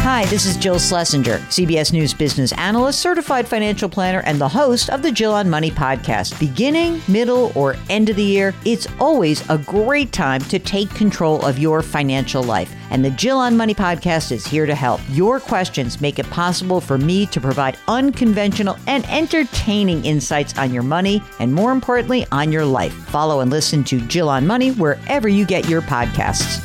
Hi, this is Jill Schlesinger, CBS News business analyst, certified financial planner, and the host of the Jill on Money podcast. Beginning, middle, or end of the year, it's always a great time to take control of your financial life. And the Jill on Money podcast is here to help. Your questions make it possible for me to provide unconventional and entertaining insights on your money and, more importantly, on your life. Follow and listen to Jill on Money wherever you get your podcasts.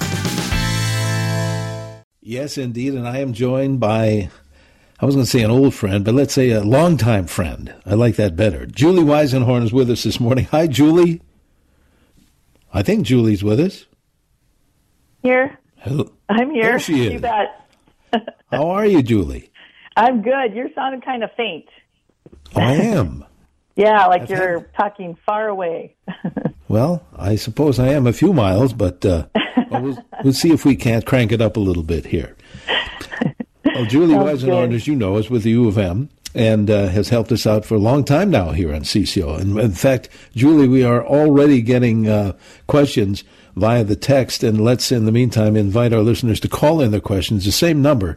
Yes, indeed, and I am joined by, I was going to say an old friend, but let's say a longtime friend. I like that better. Julie Weisenhorn is with us this morning. Hi, Julie. I think Julie's with us. Here. Hello. I'm here. There she is. You bet. How are you, Julie? I'm good. You're sounding kind of faint. I am. Yeah, like you're talking far away. Well, I suppose I am a few miles, but we'll see if we can't crank it up a little bit here. Well, Julie Weisenhorn, as you know, is with the U of M and has helped us out for a long time now here on CCO. And in fact, Julie, we are already getting questions via the text, and let's, in the meantime, invite our listeners to call in their questions. The same number,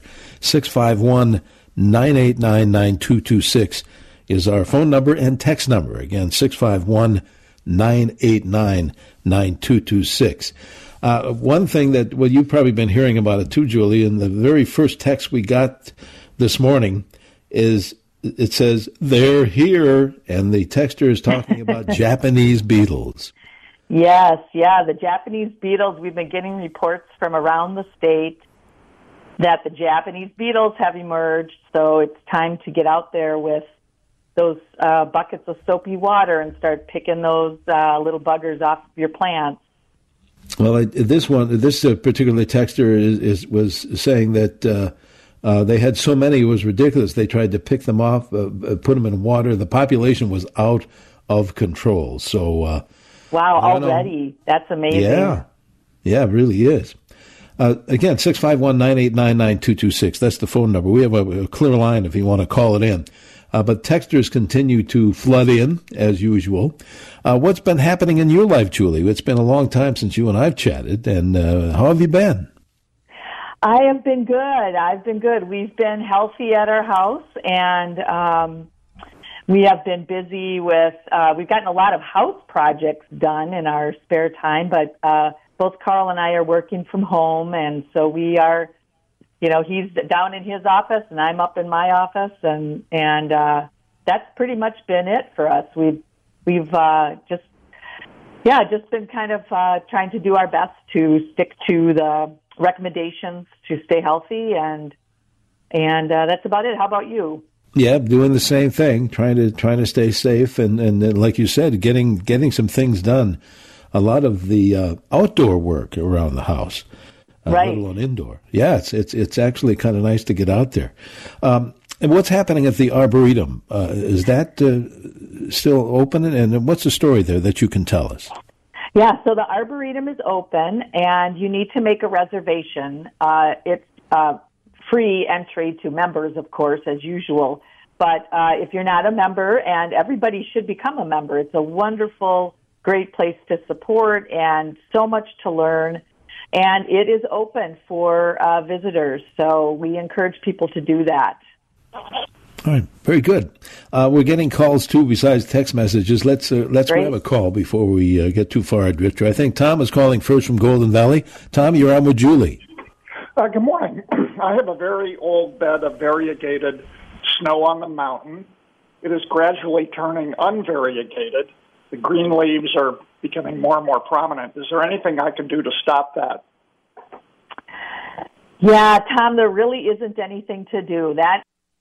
651-989-9226, is our phone number and text number. Again, 651-989-9226. One thing that, well, you've probably been hearing about it too, Julie, and the very first text we got this morning is, it says, they're here, and the texter is talking about Japanese beetles. Yes, yeah, the Japanese beetles. We've been getting reports from around the state that the Japanese beetles have emerged, so it's time to get out there with those buckets of soapy water and start picking those little buggers off your plants. Well, this particular texter was saying that they had so many, it was ridiculous. They tried to pick them off, put them in water. The population was out of control. So, wow, already. That's amazing. Yeah, it really is. Again, 651-989-9226. That's the phone number. We have a clear line if you want to call it in. But texters continue to flood in, as usual. What's been happening in your life, Julie? It's been a long time since you and I've chatted, and how have you been? I have been good. I've been good. We've been healthy at our house, and we have been busy with, we've gotten a lot of house projects done in our spare time, but both Carl and I are working from home, and so we are, you know, he's down in his office and I'm up in my office, and that's pretty much been it for us. We've just been kind of trying to do our best to stick to the recommendations to stay healthy, and that's about it. How about you? Yeah, doing the same thing, trying to stay safe, and like you said, getting some things done. A lot of the outdoor work around the house. Right. Let alone indoor. Yeah, it's actually kind of nice to get out there. And what's happening at the Arboretum? Is that still open? And what's the story there that you can tell us? Yeah, so the Arboretum is open, and you need to make a reservation. It's free entry to members, of course, as usual. But if you're not a member, and everybody should become a member, it's a wonderful, great place to support and so much to learn. And it is open for visitors, so we encourage people to do that. All right, very good. We're getting calls, too, besides text messages. Let's grab a call before we get too far adrift. I think Tom is calling first from Golden Valley. Tom, you're on with Julie. Good morning. I have a very old bed of variegated snow on the mountain. It is gradually turning unvariegated. The green leaves are becoming more and more prominent. Is there anything I can do to stop that? Yeah, Tom, there really isn't anything to do. That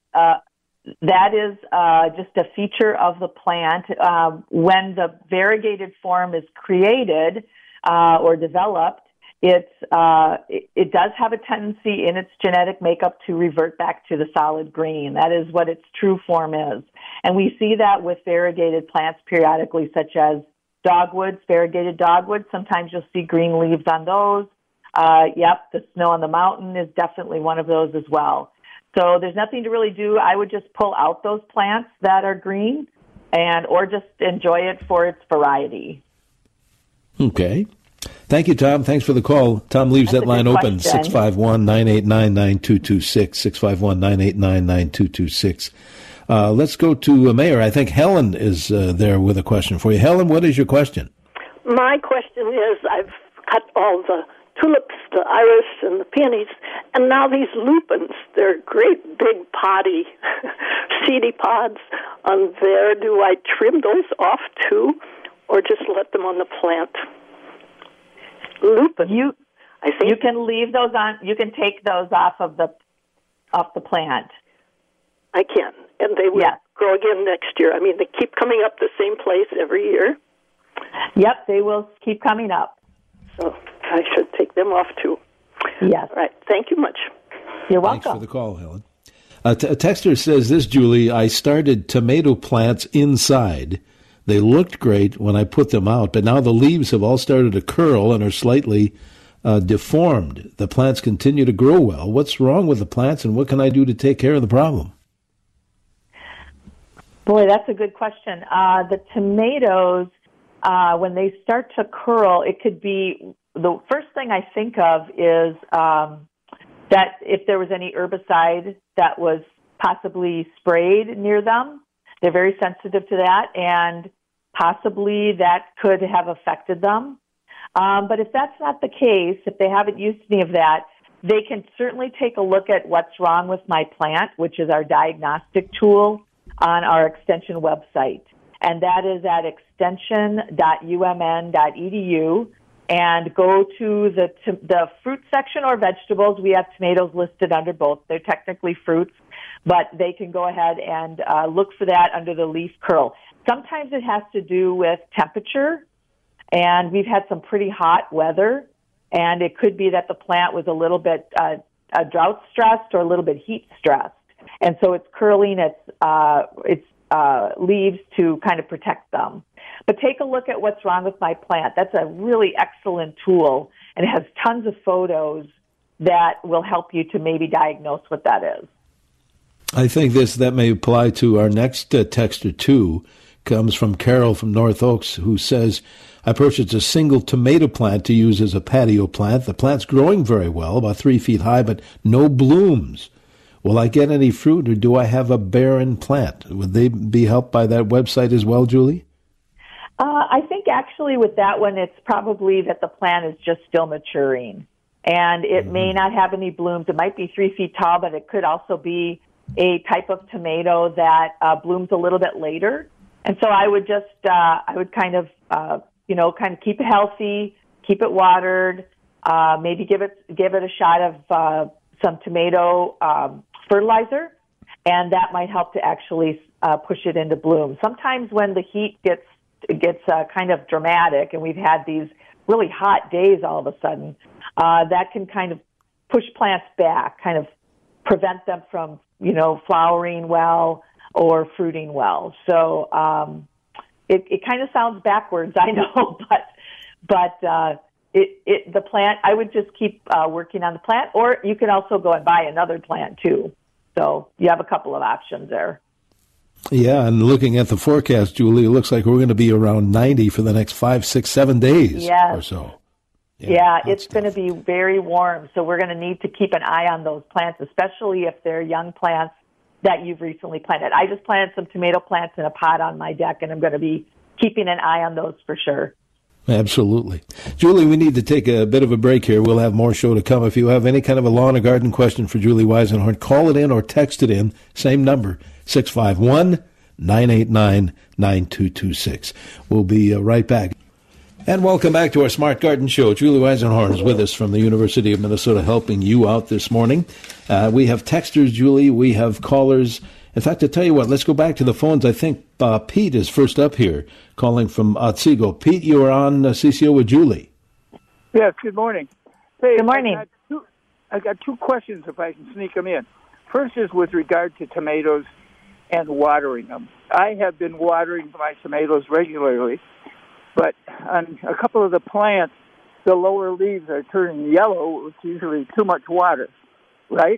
is just a feature of the plant. When the variegated form is created or developed, it does have a tendency in its genetic makeup to revert back to the solid green. That is what its true form is. And we see that with variegated plants periodically, such as dogwoods, variegated dogwoods. Sometimes you'll see green leaves on those. The snow on the mountain is definitely one of those as well. So there's nothing to really do. I would just pull out those plants that are green or just enjoy it for its variety. Okay. Thank you, Tom. Thanks for the call. Tom leaves that line open, 651-989-9226, 651-989-9226. Let's go to Mayor. I think Helen is there with a question for you. Helen, what is your question? My question is, I've cut all the tulips, the iris, and the peonies, and now these lupins, they're great big potty seedy pods on there. Do I trim those off too, or just let them on the plant? Lupin. I think you can leave those on. You can take those off the plant. I can, and they will grow again next year. I mean, they keep coming up the same place every year. Yep, they will keep coming up. So I should take them off too. Yes. All right. Thank you much. You're welcome. Thanks for the call, Helen. A texter says this, Julie, I started tomato plants inside. They looked great when I put them out, but now the leaves have all started to curl and are slightly deformed. The plants continue to grow well. What's wrong with the plants, and what can I do to take care of the problem? Boy, that's a good question. The tomatoes, when they start to curl, it could be, the first thing I think of is that if there was any herbicide that was possibly sprayed near them. They're very sensitive to that, and possibly that could have affected them. But if that's not the case, if they haven't used any of that, they can certainly take a look at what's wrong with my plant, which is our diagnostic tool on our extension website. And that is at extension.umn.edu. And go to the fruit section or vegetables. We have tomatoes listed under both. They're technically fruits, but they can go ahead and look for that under the leaf curl. Sometimes it has to do with temperature, and we've had some pretty hot weather, and it could be that the plant was a little bit drought stressed or a little bit heat stressed, and so it's curling its leaves to kind of protect them. But take a look at what's wrong with my plant. That's a really excellent tool, and it has tons of photos that will help you to maybe diagnose what that is. I think that may apply to our next texter, too. Comes from Carol from North Oaks, who says, I purchased a single tomato plant to use as a patio plant. The plant's growing very well, about 3 feet high, but no blooms. Will I get any fruit, or do I have a barren plant? Would they be helped by that website as well, Julie? I think actually with that one, it's probably that the plant is just still maturing, and it may not have any blooms. It might be 3 feet tall, but it could also be a type of tomato that blooms a little bit later. And so I would just, kind of keep it healthy, keep it watered, maybe give it a shot of some tomato fertilizer, and that might help to actually push it into bloom. Sometimes when the heat gets kind of dramatic, and we've had these really hot days all of a sudden, that can kind of push plants back, kind of prevent them from, flowering well or fruiting well. So it kind of sounds backwards, I know, but the plant, I would just keep working on the plant, or you can also go and buy another plant too. So you have a couple of options there. Yeah, and looking at the forecast, Julie, it looks like we're going to be around 90 for the next 5, 6, 7 days or so. Yeah, it's going to be very warm, so we're going to need to keep an eye on those plants, especially if they're young plants that you've recently planted. I just planted some tomato plants in a pot on my deck, and I'm going to be keeping an eye on those for sure. Absolutely. Julie, we need to take a bit of a break here. We'll have more show to come. If you have any kind of a lawn or garden question for Julie Weisenhorn, call it in or text it in. Same number, 651-989-9226. We'll be right back. And welcome back to our Smart Garden Show. Julie Weisenhorn is with us from the University of Minnesota, helping you out this morning. We have texters, Julie. We have callers. In fact, to tell you what, let's go back to the phones. I think Pete is first up here, calling from Otsego. Pete, you are on CCO with Julie. Yes, good morning. Hey, good morning. I got two questions, if I can sneak them in. First is with regard to tomatoes and watering them. I have been watering my tomatoes regularly, but on a couple of the plants, the lower leaves are turning yellow, which is usually too much water, right?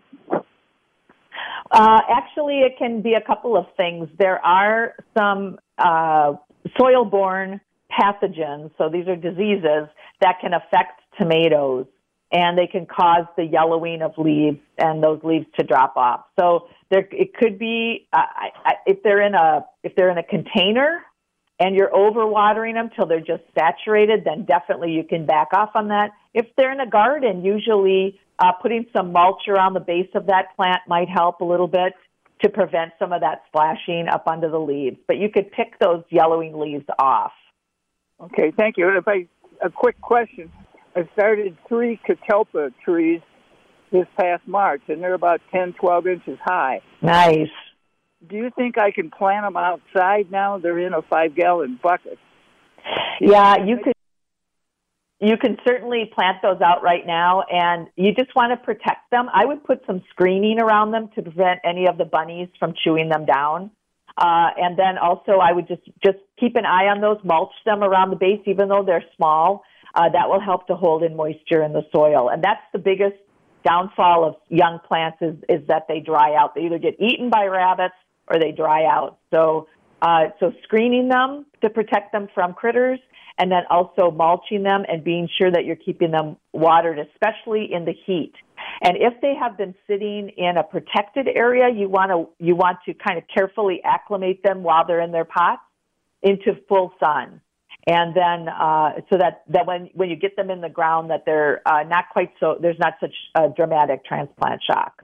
Actually, it can be a couple of things. There are some soil-borne pathogens, so these are diseases that can affect tomatoes, and they can cause the yellowing of leaves and those leaves to drop off. So it could be if they're in a container and you're overwatering them till they're just saturated, then definitely you can back off on that. If they're in a garden, usually putting some mulch around the base of that plant might help a little bit to prevent some of that splashing up under the leaves. But you could pick those yellowing leaves off. Okay, thank you. A quick question. I started 3 catalpa trees this past March, and they're about 10, 12 inches high. Nice. Do you think I can plant them outside now? They're in a 5-gallon bucket. Yeah, you can certainly plant those out right now, and you just want to protect them. I would put some screening around them to prevent any of the bunnies from chewing them down. And then also I would just keep an eye on those, mulch them around the base, even though they're small. That will help to hold in moisture in the soil. And that's the biggest downfall of young plants is that they dry out. They either get eaten by rabbits or they dry out. So screening them to protect them from critters, and then also mulching them and being sure that you're keeping them watered, especially in the heat. And if they have been sitting in a protected area, you want to kind of carefully acclimate them while they're in their pots into full sun. And then so that when you get them in the ground, that they're not quite so, there's not such a dramatic transplant shock.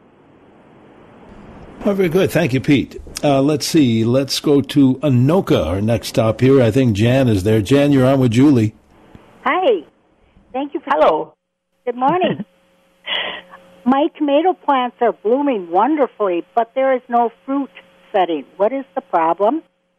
Oh, very good. Thank you, Pete. Let's see. Let's go to Anoka, our next stop here. I think Jan is there. Jan, you're on with Julie. Hi. Thank you for... Hello. Good morning. My tomato plants are blooming wonderfully, but there is no fruit setting. What is the problem?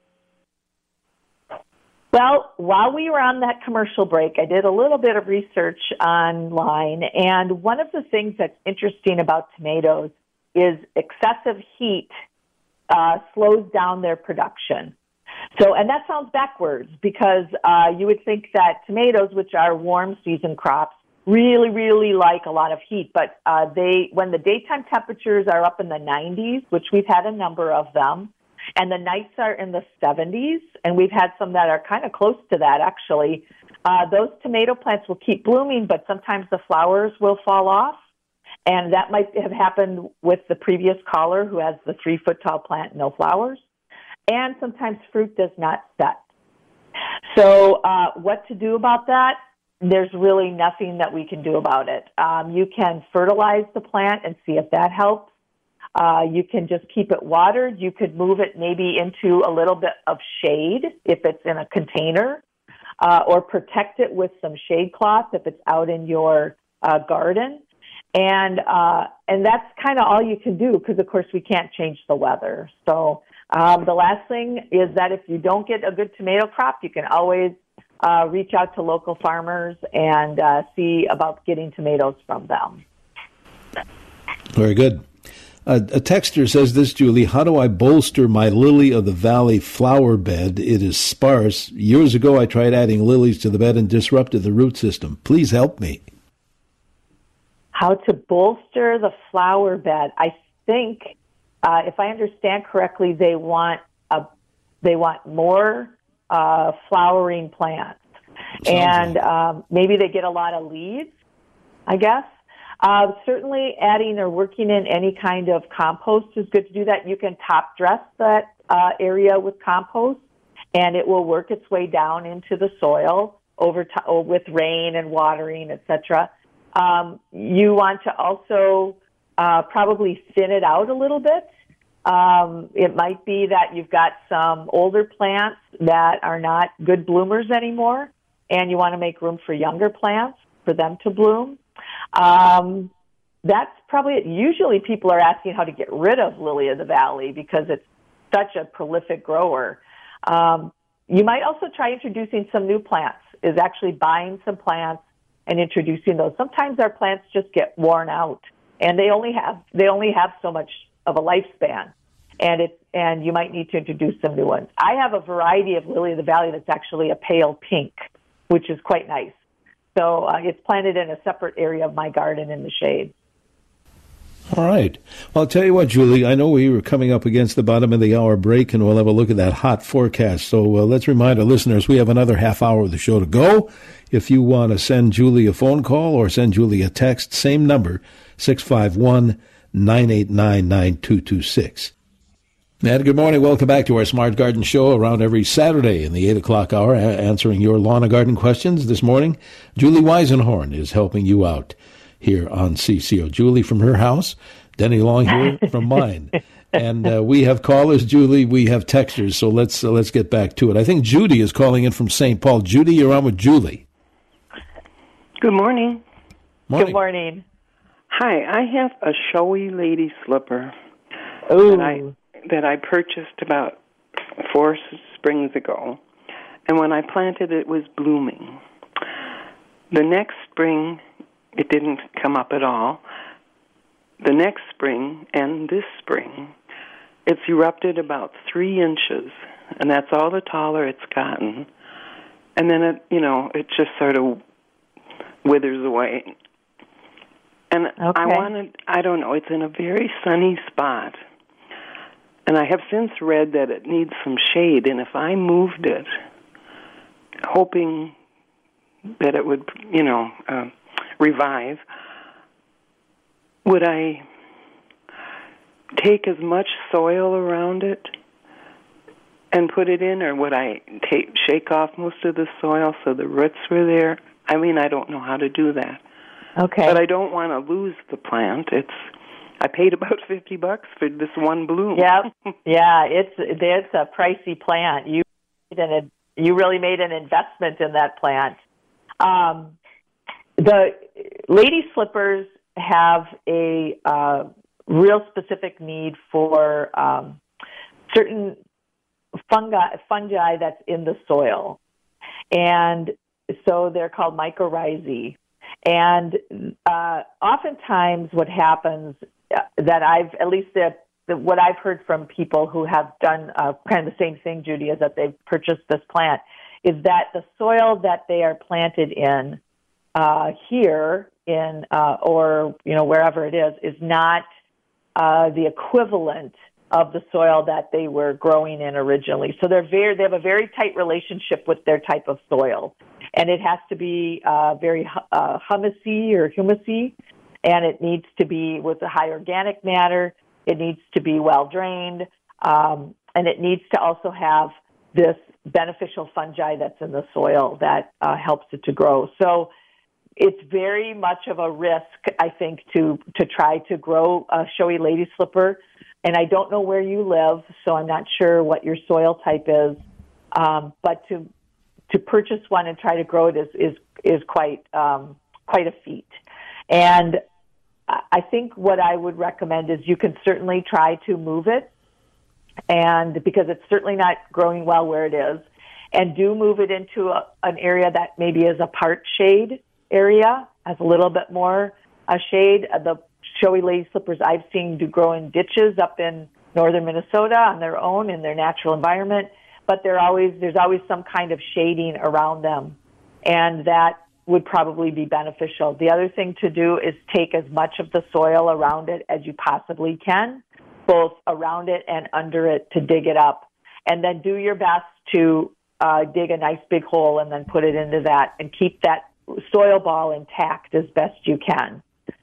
Well, while we were on that commercial break, I did a little bit of research online, and one of the things that's interesting about tomatoes is excessive heat slows down their production. So, and that sounds backwards because you would think that tomatoes, which are warm season crops, really, really like a lot of heat. But when the daytime temperatures are up in the 90s, which we've had a number of them, and the nights are in the 70s, and we've had some that are kind of close to that, actually, those tomato plants will keep blooming, but sometimes the flowers will fall off. And that might have happened with the previous caller who has the 3-foot-tall plant, no flowers. And sometimes fruit does not set. So what to do about that? There's really nothing that we can do about it. You can fertilize the plant and see if that helps. You can just keep it watered. You could move it maybe into a little bit of shade if it's in a container, or protect it with some shade cloth if it's out in your garden. And that's kind of all you can do because, of course, we can't change the weather. So the last thing is that if you don't get a good tomato crop, you can always reach out to local farmers and see about getting tomatoes from them. Very good. A texter says this, Julie, how do I bolster my lily of the valley flower bed? It is sparse. Years ago, I tried adding lilies to the bed and disrupted the root system. Please help me. How to bolster the flower bed. I think, if I understand correctly, they want more flowering plants. And maybe they get a lot of leaves, I guess. Certainly adding or working in any kind of compost is good to do that. You can top dress that area with compost, and it will work its way down into the soil with rain and watering, etc. You want to also probably thin it out a little bit. It might be that you've got some older plants that are not good bloomers anymore, and you want to make room for younger plants for them to bloom. That's probably it. Usually people are asking how to get rid of lily of the valley because it's such a prolific grower. You might also try introducing some new plants, is actually buying some plants and introducing those. Sometimes our plants just get worn out, and they only have so much of a lifespan, and you might need to introduce some new ones. I have a variety of lily of the valley that's actually a pale pink, which is quite nice. So it's planted in a separate area of my garden in the shade. All right. Well, I'll tell you what, Julie, I know we were coming up against the bottom of the hour break, and we'll have a look at that hot forecast. So let's remind our listeners we have another half hour of the show to go. If you want to send Julie a phone call or send Julie a text, same number, 651-989-9226. And good morning. Welcome back to our Smart Garden Show, around every Saturday in the 8 o'clock hour, answering your lawn and garden questions. This morning, Julie Weisenhorn is helping you out here on CCO. Julie from her house, Denny Long here from mine. And we have callers, Julie. We have texters, so let's get back to it. I think Judy is calling in from St. Paul. Judy, you're on with Julie. Good morning. Good morning. Hi, I have a showy lady slipper that I purchased about 4 springs ago. And when I planted it, was blooming. The next spring, it didn't come up at all. The next spring and this spring, it's erupted about 3 inches, and that's all the taller it's gotten. And then it just sort of withers away. And I don't know, it's in a very sunny spot. And I have since read that it needs some shade, and if I moved it, hoping that it would, revive, would I take as much soil around it and put it in, or would I shake off most of the soil so the roots were there? I mean, I don't know how to do that. Okay. But I don't want to lose the plant. I paid about $50 for this one bloom. Yeah, it's a pricey plant. You really made an investment in that plant. The lady slippers have a real specific need for certain fungi that's in the soil, and so they're called mycorrhizae. And oftentimes, what happens that what I've heard from people who have done kind of the same thing, Judy, is that they've purchased this plant, is that the soil that they are planted in here in or wherever it is not the equivalent of the soil that they were growing in originally. So they have a very tight relationship with their type of soil, and it has to be very humusy, and it needs to be with a high organic matter. It needs to be well drained, and it needs to also have this beneficial fungi that's in the soil that helps it to grow. So it's very much of a risk, I think, to try to grow a showy lady slipper. And I don't know where you live, so I'm not sure what your soil type is. But to purchase one and try to grow it is quite a feat. And I think what I would recommend is you can certainly try to move it, and because it's certainly not growing well where it is, and do move it into an area that maybe is a part shade area, has a little bit more shade. The showy lady slippers I've seen do grow in ditches up in northern Minnesota on their own in their natural environment, but there's always some kind of shading around them, and that would probably be beneficial. The other thing to do is take as much of the soil around it as you possibly can, both around it and under it, to dig it up. And then do your best to dig a nice big hole and then put it into that and keep that soil ball intact as best you can.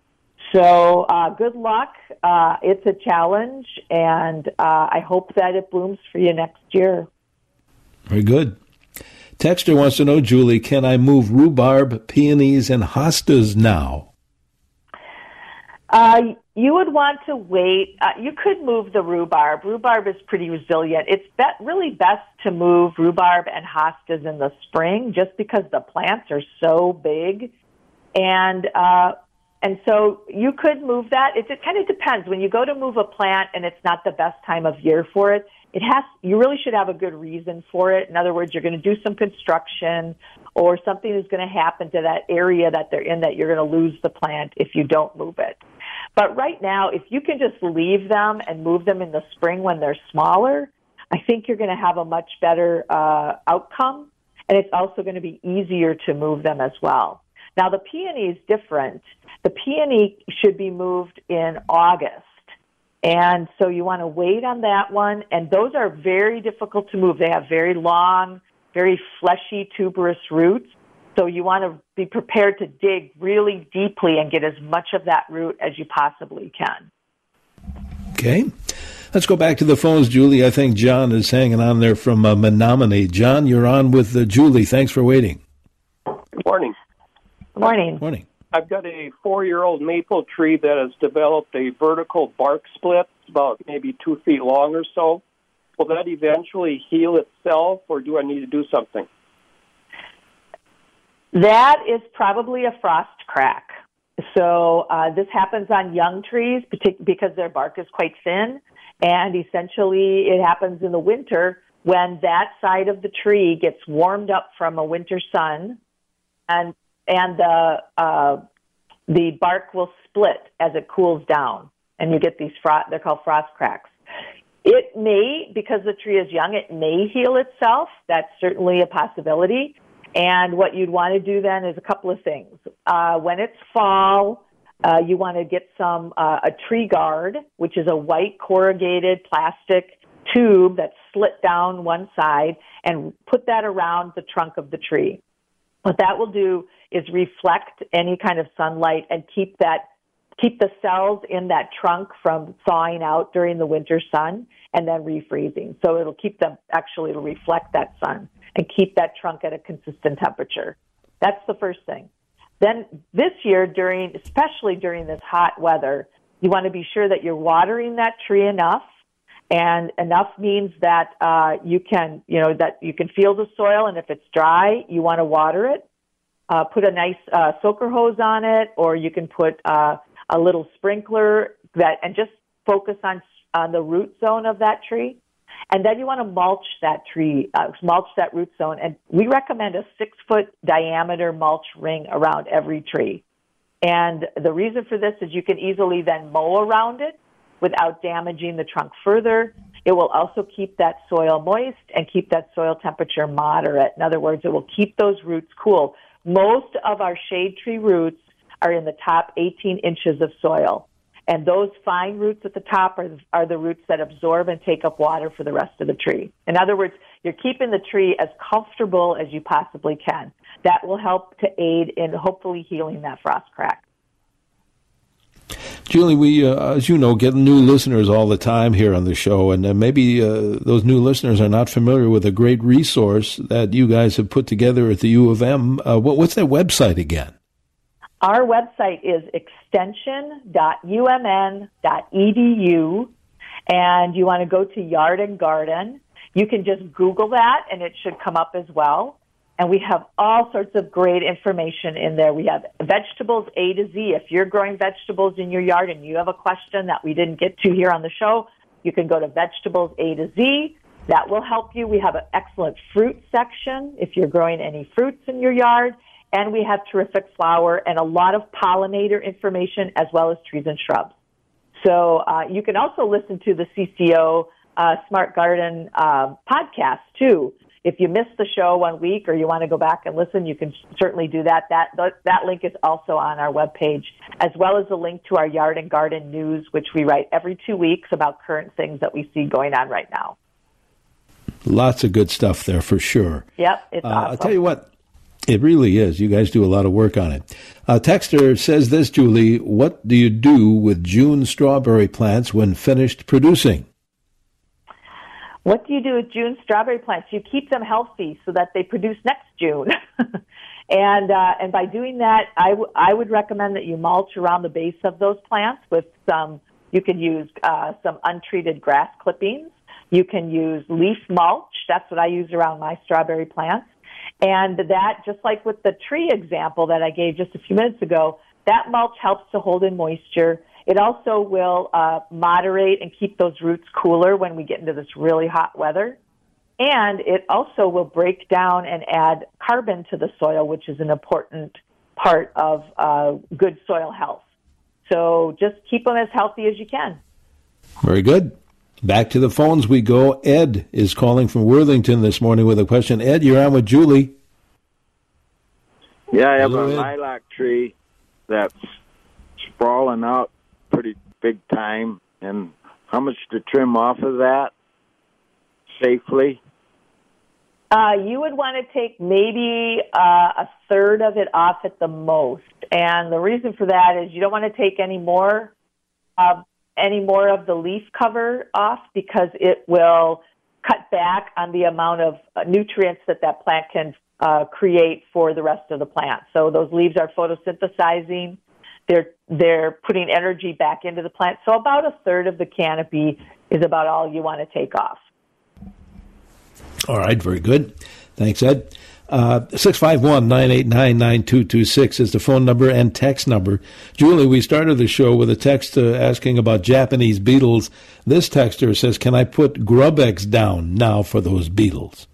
So good luck. It's a challenge, and I hope that it blooms for you next year. Very good. Texter wants to know, Julie, can I move rhubarb, peonies, and hostas now? You would want to wait. You could move the rhubarb. Rhubarb is pretty resilient. It's really best to move rhubarb and hostas in the spring just because the plants are so big. And so you could move that. It kind of depends. When you go to move a plant and it's not the best time of year for it, you really should have a good reason for it. In other words, you're going to do some construction or something is going to happen to that area that they're in that you're going to lose the plant if you don't move it. But right now, if you can just leave them and move them in the spring when they're smaller, I think you're going to have a much better outcome, and it's also going to be easier to move them as well. Now, the peony is different. The peony should be moved in August. And so you want to wait on that one. And those are very difficult to move. They have very long, very fleshy, tuberous roots. So you want to be prepared to dig really deeply and get as much of that root as you possibly can. Okay. Let's go back to the phones, Julie. I think John is hanging on there from Menominee. John, you're on with Julie. Thanks for waiting. Good morning. Good morning. Morning. I've got a 4-year-old maple tree that has developed a vertical bark split, about maybe 2 feet long or so. Will that eventually heal itself, or do I need to do something? That is probably a frost crack. So this happens on young trees because their bark is quite thin, and essentially it happens in the winter when that side of the tree gets warmed up from a winter sun, and the bark will split as it cools down, and you get these they're called frost cracks. It may, because the tree is young, it may heal itself. That's certainly a possibility. And what you'd want to do then is a couple of things. When it's fall, you want to get a tree guard, which is a white corrugated plastic tube that's slit down one side, and put that around the trunk of the tree. What that will do is reflect any kind of sunlight and keep the cells in that trunk from thawing out during the winter sun and then refreezing. So it'll reflect that sun and keep that trunk at a consistent temperature. That's the first thing. Then this year, especially during this hot weather, you want to be sure that you're watering that tree enough. And enough means that you can feel the soil, and if it's dry, you want to water it. Put a nice soaker hose on it, or you can put a little sprinkler and just focus on the root zone of that tree. And then you want to mulch that root zone. And we recommend a 6-foot diameter mulch ring around every tree. And the reason for this is you can easily then mow around it without damaging the trunk further. It will also keep that soil moist and keep that soil temperature moderate. In other words, it will keep those roots cool. Most of our shade tree roots are in the top 18 inches of soil. And those fine roots at the top are the roots that absorb and take up water for the rest of the tree. In other words, you're keeping the tree as comfortable as you possibly can. That will help to aid in hopefully healing that frost crack. Julie, we, as you know, get new listeners all the time here on the show, and maybe those new listeners are not familiar with a great resource that you guys have put together at the U of M. What's that website again? Our website is extension.umn.edu, and you want to go to Yard and Garden. You can just Google that, and it should come up as well. And we have all sorts of great information in there. We have vegetables A to Z. If you're growing vegetables in your yard and you have a question that we didn't get to here on the show, you can go to vegetables A to Z. That will help you. We have an excellent fruit section if you're growing any fruits in your yard. And we have terrific flower and a lot of pollinator information as well as trees and shrubs. So you can also listen to the CCO Smart Garden podcast, too. If you missed the show 1 week or you want to go back and listen, you can certainly do that. That link is also on our webpage, as well as a link to our Yard and Garden news, which we write every 2 weeks about current things that we see going on right now. Lots of good stuff there for sure. Yep, it's awesome. I'll tell you what. It really is. You guys do a lot of work on it. Texter says this, Julie, what do you do with June strawberry plants when finished producing? What do you do with June strawberry plants? You keep them healthy so that they produce next June. And by doing that, I would recommend that you mulch around the base of those plants with you can use some untreated grass clippings. You can use leaf mulch. That's what I use around my strawberry plants. And that, just like with the tree example that I gave just a few minutes ago, that mulch helps to hold in moisture. It also will moderate and keep those roots cooler when we get into this really hot weather. And it also will break down and add carbon to the soil, which is an important part of good soil health. So just keep them as healthy as you can. Very good. Back to the phones we go. Ed is calling from Worthington this morning with a question. Ed, you're on with Julie. Yeah, I have Hello, a Ed. lilac tree that's sprawling out pretty big time, and how much to trim off of that safely? You would want to take maybe a third of it off at the most. And the reason for that is you don't want to take any more of the leaf cover off, because it will cut back on the amount of nutrients that plant can create for the rest of the plant. So those leaves are photosynthesizing. They're putting energy back into the plant. So about a third of the canopy is about all you want to take off. All right, very good. Thanks, Ed. 651-989-9226 is the phone number and text number. Julie, we started the show with a text asking about Japanese beetles. This texter says, can I put Grub-X down now for those beetles?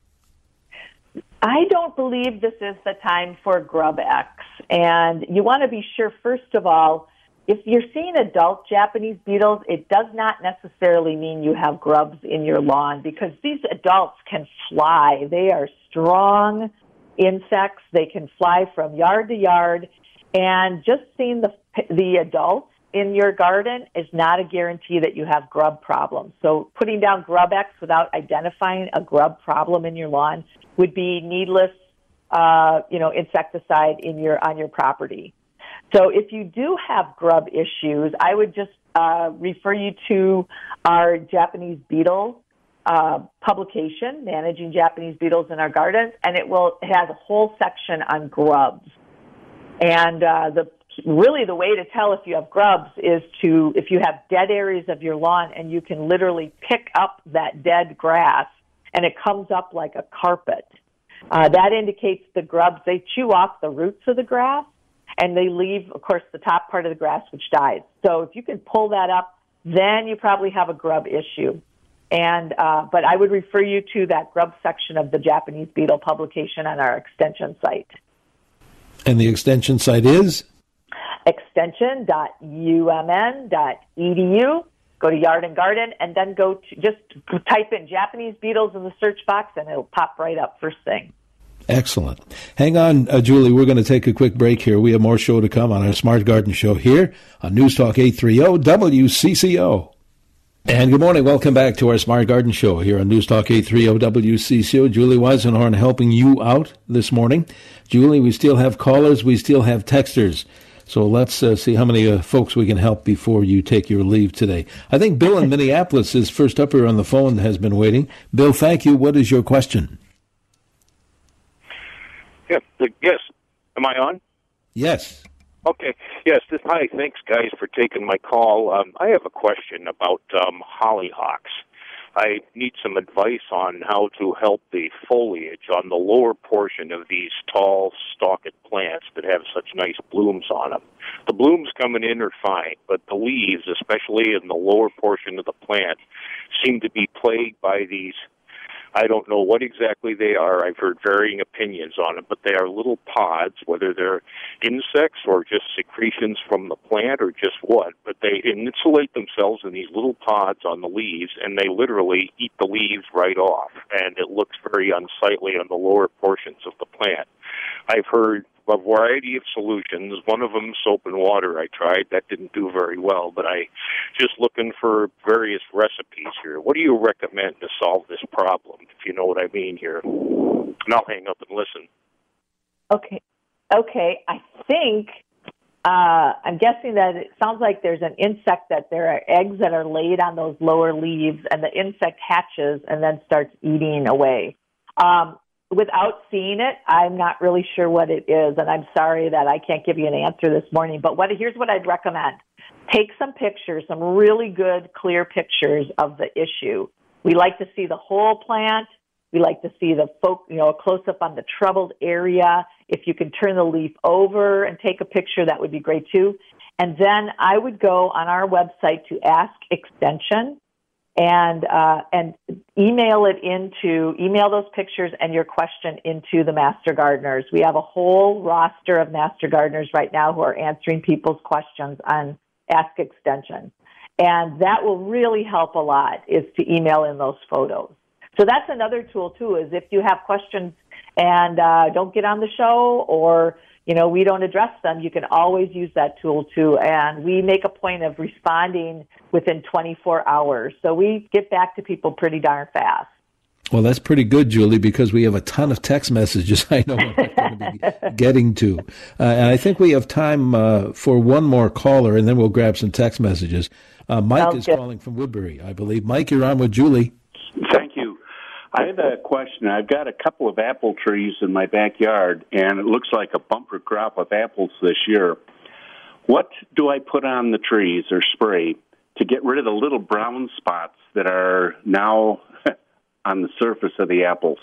I don't believe this is the time for Grub-X. And you want to be sure, first of all, if you're seeing adult Japanese beetles, it does not necessarily mean you have grubs in your lawn, because these adults can fly. They are strong insects. They can fly from yard to yard. And just seeing the adults in your garden is not a guarantee that you have grub problems. So putting down Grub-X without identifying a grub problem in your lawn would be needless, insecticide on your property. So if you do have grub issues, I would just refer you to our Japanese beetle publication, Managing Japanese Beetles in Our Gardens, and it has a whole section on grubs. And the way to tell if you have grubs is if you have dead areas of your lawn and you can literally pick up that dead grass and it comes up like a carpet. That indicates the grubs, they chew off the roots of the grass, and they leave, of course, the top part of the grass, which dies. So if you can pull that up, then you probably have a grub issue. And but I would refer you to that grub section of the Japanese beetle publication on our extension site. And the extension site is? extension.umn.edu. Go to Yard and Garden, and then just type in Japanese beetles in the search box, and it'll pop right up first thing. Excellent. Hang on, Julie. We're going to take a quick break here. We have more show to come on our Smart Garden Show here on News Talk 830 WCCO. And good morning. Welcome back to our Smart Garden Show here on News Talk 830 WCCO. Julie Weisenhorn helping you out this morning. Julie, we still have callers. We still have texters. So let's see how many folks we can help before you take your leave today. I think Bill in Minneapolis is first up here on the phone, has been waiting. Bill, thank you. What is your question? Yeah. Yes. Am I on? Yes. Okay. Yes. Hi. Thanks, guys, for taking my call. I have a question about hollyhocks. I need some advice on how to help the foliage on the lower portion of these tall, stalked plants that have such nice blooms on them. The blooms coming in are fine, but the leaves, especially in the lower portion of the plant, seem to be plagued by these. I don't know what exactly they are. I've heard varying opinions on them, but they are little pods, whether they're insects or just secretions from the plant or just what. But they insulate themselves in these little pods on the leaves, and they literally eat the leaves right off, and it looks very unsightly on the lower portions of the plant. I've heard a variety of solutions. One of them, soap and water, I tried. That didn't do very well, but I just looking for various recipes here. What do you recommend to solve this problem, if you know what I mean here? And I'll hang up and listen. Okay. I think, I'm guessing that it sounds like there's an insect that there are eggs that are laid on those lower leaves, and the insect hatches and then starts eating away. Without seeing it, I'm not really sure what it is, and I'm sorry that I can't give you an answer this morning. But here's what I'd recommend. Take some pictures, some really good, clear pictures of the issue. We like to see the whole plant. We like to see a close-up on the troubled area. If you can turn the leaf over and take a picture, that would be great, too. And then I would go on our website to Ask Extension, and email those pictures and your question into the Master Gardeners. We have a whole roster of Master Gardeners right now who are answering people's questions on Ask Extension. And that will really help a lot, is to email in those photos. So that's another tool, too, is if you have questions and don't get on the show, or we don't address them, you can always use that tool too. And we make a point of responding within 24 hours. So we get back to people pretty darn fast. Well, that's pretty good, Julie, because we have a ton of text messages I know we're not going to be getting to. And I think we have time for one more caller, and then we'll grab some text messages. Mike is calling from Woodbury, I believe. Mike, you're on with Julie. Thank you. I have a question. I've got a couple of apple trees in my backyard, and it looks like a bumper crop of apples this year. What do I put on the trees or spray to get rid of the little brown spots that are now on the surface of the apples?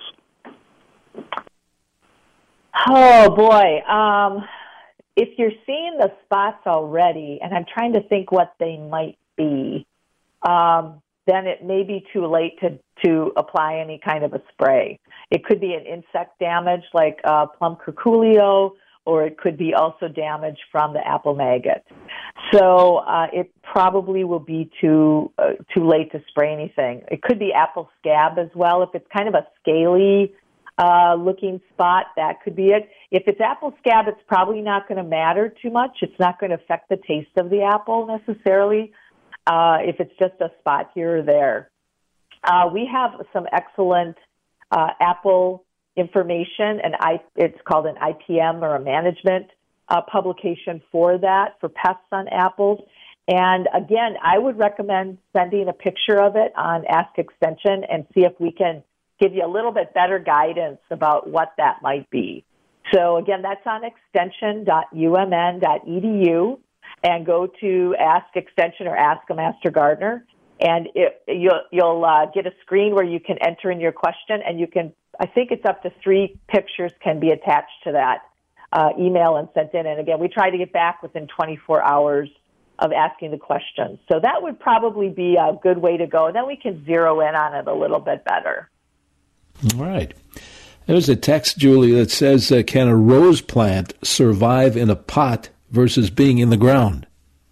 Oh, boy. If you're seeing the spots already, and I'm trying to think what they might be, then it may be too late to apply any kind of a spray. It could be an insect damage like plum curculio, or it could be also damage from the apple maggot. So it probably will be too late to spray anything. It could be apple scab as well. If it's kind of a scaly looking spot, that could be it. If it's apple scab, it's probably not going to matter too much. It's not going to affect the taste of the apple necessarily. If it's just a spot here or there. We have some excellent apple information, and it's called an IPM or a management publication for that, for pests on apples. And again, I would recommend sending a picture of it on Ask Extension and see if we can give you a little bit better guidance about what that might be. So again, that's on extension.umn.edu. And go to Ask Extension or Ask a Master Gardener, and you'll get a screen where you can enter in your question, and you can, I think it's up to 3 pictures can be attached to that email and sent in. And again, we try to get back within 24 hours of asking the questions. So that would probably be a good way to go, and then we can zero in on it a little bit better. All right. There's a text, Julie, that says, can a rose plant survive in a pot versus being in the ground?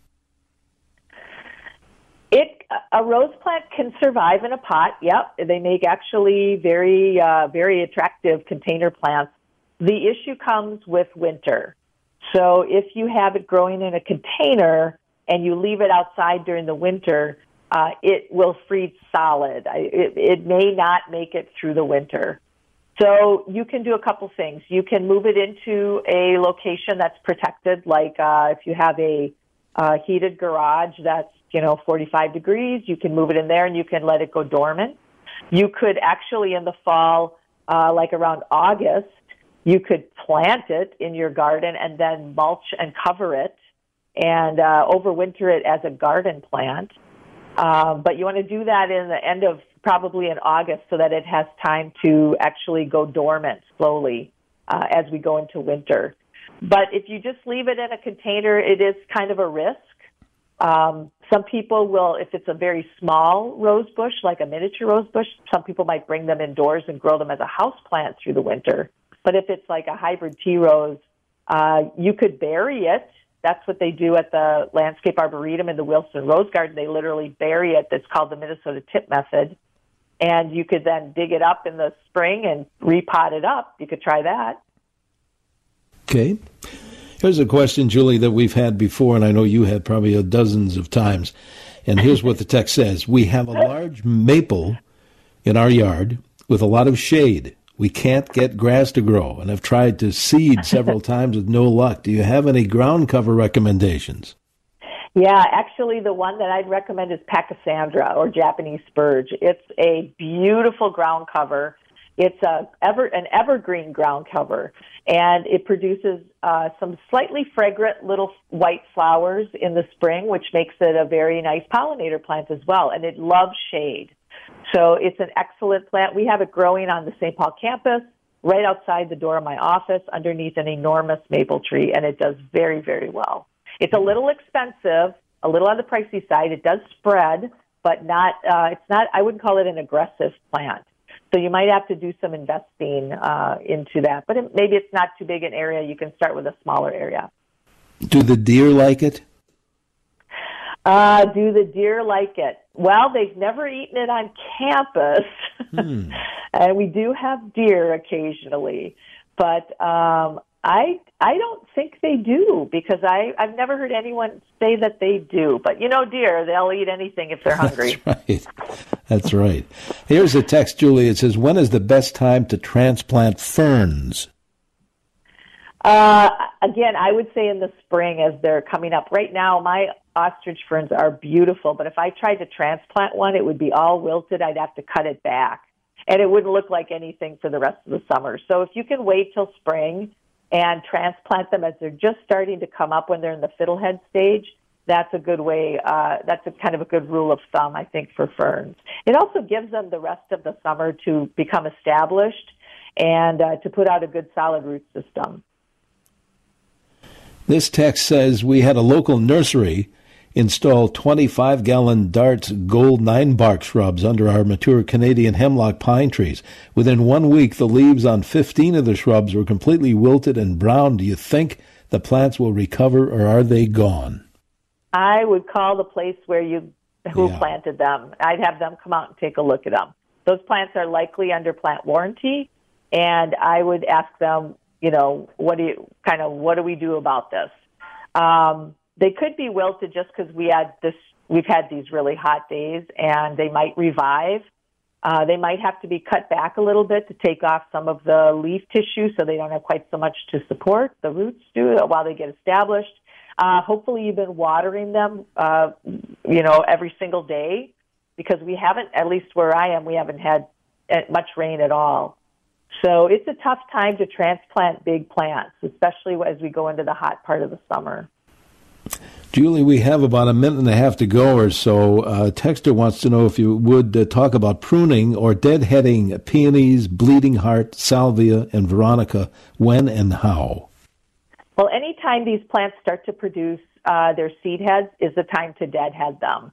A rose plant can survive in a pot. Yep, they make actually very attractive container plants. The issue comes with winter. So if you have it growing in a container and you leave it outside during the winter, it will freeze solid. It may not make it through the winter. So you can do a couple things. You can move it into a location that's protected, like if you have a heated garage that's 45 degrees, you can move it in there and you can let it go dormant. You could actually in the fall, like around August, you could plant it in your garden and then mulch and cover it and overwinter it as a garden plant. But you want to do that in the end of probably in August so that it has time to actually go dormant slowly as we go into winter. But if you just leave it in a container, it is kind of a risk. Some people will, if it's a very small rose bush, like a miniature rose bush, some people might bring them indoors and grow them as a house plant through the winter. But if it's like a hybrid tea rose, you could bury it. That's what they do at the Landscape Arboretum in the Wilson Rose Garden. They literally bury it. That's called the Minnesota Tip Method. And you could then dig it up in the spring and repot it up. You could try that. Okay. Here's a question, Julie, that we've had before, and I know you had probably dozens of times. And here's what the text says. We have a large maple in our yard with a lot of shade. We can't get grass to grow, and I've tried to seed several times with no luck. Do you have any ground cover recommendations? Yeah, actually the one that I'd recommend is Pachysandra, or Japanese spurge. It's a beautiful ground cover. It's an evergreen ground cover, and it produces some slightly fragrant little white flowers in the spring, which makes it a very nice pollinator plant as well, and it loves shade. So it's an excellent plant. We have it growing on the St. Paul campus, right outside the door of my office, underneath an enormous maple tree, and it does very, very well. It's a little expensive, a little on the pricey side. It does spread, but not. It's not. I wouldn't call it an aggressive plant. So you might have to do some investing into that. But maybe it's not too big an area. You can start with a smaller area. Do the deer like it? Do the deer like it? Well, they've never eaten it on campus. And we do have deer occasionally. But I don't think they do, because I've never heard anyone say that they do. But deer, they'll eat anything if they're hungry. That's right. Here's a text, Julie. It says, when is the best time to transplant ferns? Again, I would say in the spring as they're coming up. Right now, my ostrich ferns are beautiful, but if I tried to transplant one, it would be all wilted. I'd have to cut it back, and it wouldn't look like anything for the rest of the summer. So if you can wait till spring and transplant them as they're just starting to come up when they're in the fiddlehead stage, that's a good way. That's a kind of a good rule of thumb, I think, for ferns. It also gives them the rest of the summer to become established and to put out a good solid root system. This text says, we had a local nursery install 25-gallon Darts Gold 9-bark shrubs under our mature Canadian hemlock pine trees. Within 1 week, the leaves on 15 of the shrubs were completely wilted and brown. Do you think the plants will recover, or are they gone? I would call the place who planted them. I'd have them come out and take a look at them. Those plants are likely under plant warranty, and I would ask them, what do we do about this? They could be wilted just because we've had these really hot days, and they might revive. They might have to be cut back a little bit to take off some of the leaf tissue so they don't have quite so much to support. The roots do while they get established. Hopefully you've been watering them, every single day, because we haven't, at least where I am, we haven't had much rain at all. So it's a tough time to transplant big plants, especially as we go into the hot part of the summer. Julie, we have about a minute and a half to go or so. Texter wants to know if you would talk about pruning or deadheading peonies, bleeding heart, salvia, and veronica, when and how. Well, anytime these plants start to produce their seed heads is the time to deadhead them.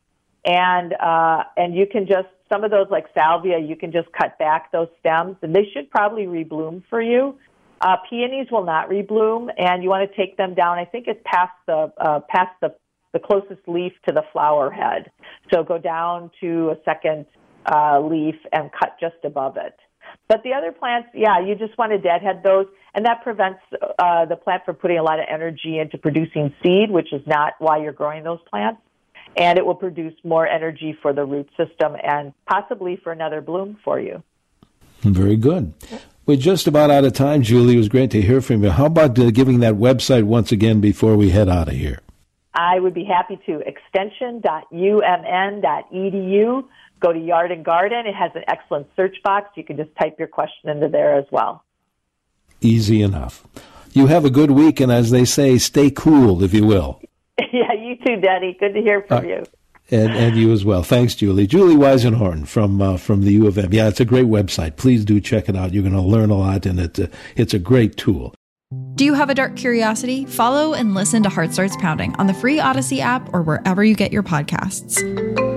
And you can just, some of those like salvia, you can just cut back those stems, and they should probably rebloom for you. Peonies will not rebloom, and you want to take them down. I think it's past the closest leaf to the flower head. So go down to a second leaf and cut just above it. But the other plants, you just want to deadhead those, and that prevents the plant from putting a lot of energy into producing seed, which is not why you're growing those plants. And it will produce more energy for the root system and possibly for another bloom for you. Very good. We're just about out of time, Julie. It was great to hear from you. How about giving that website once again before we head out of here? I would be happy to. Extension.umn.edu. Go to Yard and Garden. It has an excellent search box. You can just type your question into there as well. Easy enough. You have a good week, and as they say, stay cool, if you will. Yeah, you too, Denny. Good to hear from you. And you as well. Thanks, Julie. Julie Weisenhorn from the U of M. Yeah, it's a great website. Please do check it out. You're going to learn a lot, and it's a great tool. Do you have a dark curiosity? Follow and listen to Heart Starts Pounding on the free Odyssey app or wherever you get your podcasts.